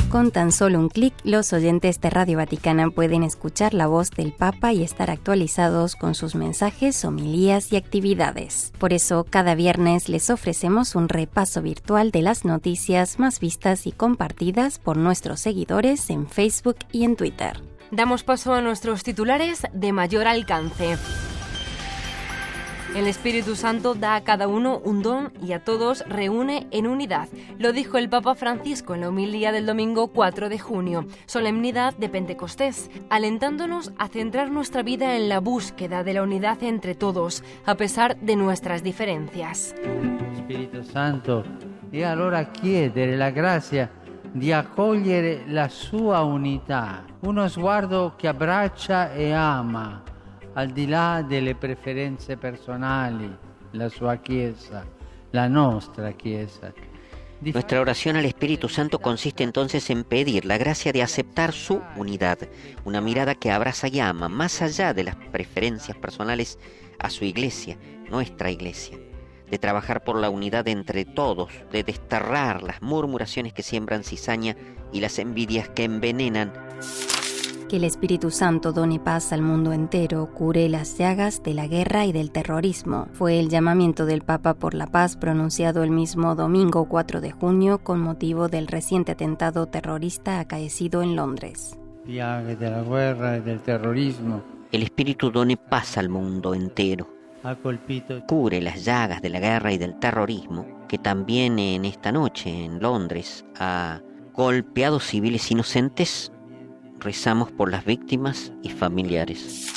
Con tan solo un clic, los oyentes de Radio Vaticana pueden escuchar la voz del Papa y estar actualizados con sus mensajes, homilías y actividades. Por eso, cada viernes les ofrecemos un repaso virtual de las noticias más vistas y compartidas por nuestros seguidores en Facebook y en Twitter. Damos paso a nuestros titulares de mayor alcance. El Espíritu Santo da a cada uno un don y a todos reúne en unidad. Lo dijo el Papa Francisco en la homilía del domingo 4 de junio, solemnidad de Pentecostés, alentándonos a centrar nuestra vida en la búsqueda de la unidad entre todos, a pesar de nuestras diferencias. Spirito Santo, e allora chiedere la grazia di accogliere la sua unità, uno sguardo che abbraccia e ama, al di là delle preferenze personali, la sua Chiesa, la nostra Chiesa. Nuestra oración al Espíritu Santo consiste entonces en pedir la gracia de aceptar su unidad, una mirada que abraza y ama, más allá de las preferencias personales, a su Iglesia, nuestra Iglesia, de trabajar por la unidad entre todos, de desterrar las murmuraciones que siembran cizaña y las envidias que envenenan. Que el Espíritu Santo done paz al mundo entero, cure las llagas de la guerra y del terrorismo. Fue el llamamiento del Papa por la paz pronunciado el mismo domingo 4 de junio con motivo del reciente atentado terrorista acaecido en Londres. Llagas de la guerra y del terrorismo. El Espíritu done paz al mundo entero. Cure las llagas de la guerra y del terrorismo, que también en esta noche en Londres ha golpeado civiles inocentes. Rezamos por las víctimas y familiares.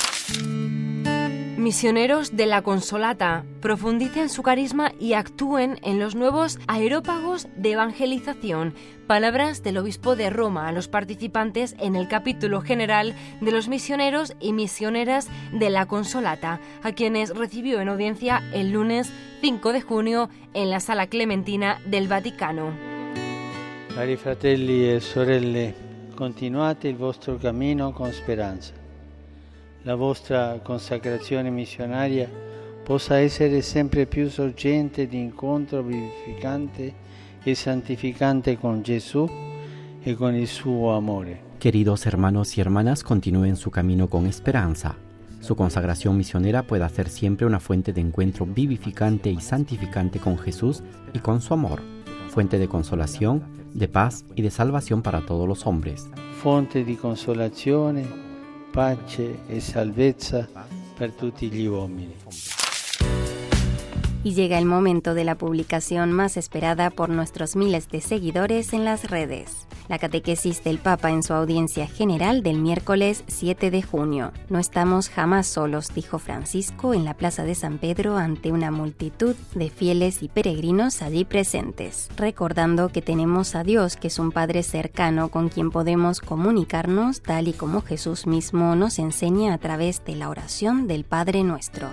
Misioneros de la Consolata, profundicen su carisma y actúen en los nuevos aerópagos de evangelización. Palabras del obispo de Roma a los participantes en el capítulo general de los misioneros y misioneras de la Consolata, a quienes recibió en audiencia el lunes 5 de junio en la Sala Clementina del Vaticano. Cari fratelli e sorelle, continuate il vostro cammino con speranza. La vostra consacrazione missionaria possa essere sempre più sorgente di incontro vivificante e santificante con Gesù e con il suo amore. Queridos hermanos y hermanas, continúen su camino con esperanza. Su consagración misionera pueda ser siempre una fuente de encuentro vivificante y santificante con Jesús y con su amor, fuente de consolación, de paz y de salvación para todos los hombres. Fonte di consolazione, pace e salvezza per tutti gli uomini. Y llega el momento de la publicación más esperada por nuestros miles de seguidores en las redes. La catequesis del Papa en su audiencia general del miércoles 7 de junio. No estamos jamás solos, dijo Francisco en la Plaza de San Pedro ante una multitud de fieles y peregrinos allí presentes, recordando que tenemos a Dios, que es un Padre cercano con quien podemos comunicarnos tal y como Jesús mismo nos enseña a través de la oración del Padre Nuestro.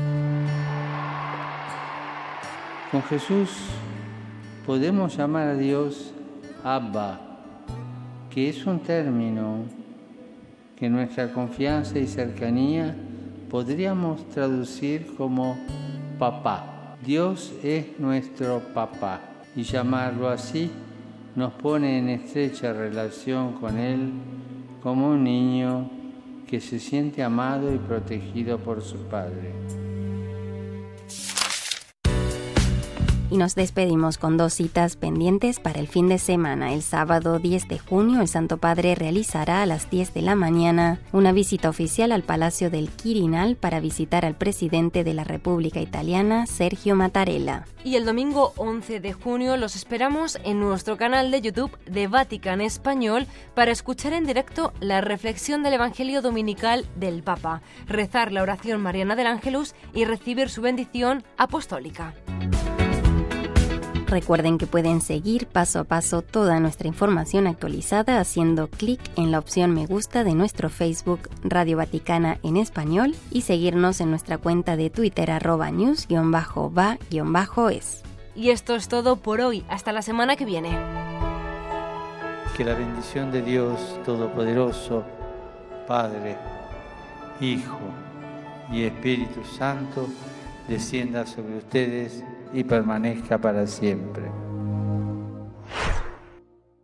Con Jesús podemos llamar a Dios Abba, que es un término que nuestra confianza y cercanía podríamos traducir como papá. Dios es nuestro papá y llamarlo así nos pone en estrecha relación con Él como un niño que se siente amado y protegido por su Padre. Y nos despedimos con dos citas pendientes para el fin de semana. El sábado 10 de junio, el Santo Padre realizará a las 10 de la mañana una visita oficial al Palacio del Quirinal para visitar al presidente de la República Italiana, Sergio Mattarella. Y el domingo 11 de junio los esperamos en nuestro canal de YouTube de Vatican Español para escuchar en directo la reflexión del Evangelio Dominical del Papa, rezar la oración mariana del Ángelus y recibir su bendición apostólica. Recuerden que pueden seguir paso a paso toda nuestra información actualizada haciendo clic en la opción me gusta de nuestro Facebook Radio Vaticana en español y seguirnos en nuestra cuenta de Twitter @news_va_es. Y esto es todo por hoy. Hasta la semana que viene. Que la bendición de Dios Todopoderoso, Padre, Hijo y Espíritu Santo descienda sobre ustedes y permanezca para siempre.